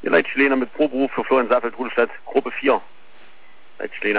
Leitschläner mit Proberuf für Florian Saffelt, Rudelstadt, Gruppe 4. Leitschläner.